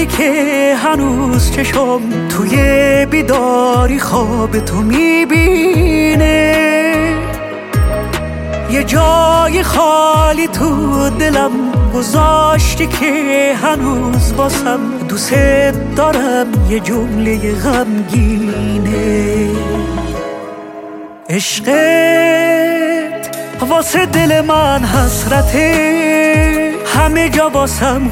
دردی که هنوز چشم توی بیداری خواب تو میبینه، یه جای خالی تو دلم گذاشتی که هنوز واسم دوست دارم، یه جمله غمگینه. عشقت واسه دل من حسرته، همه جا واسم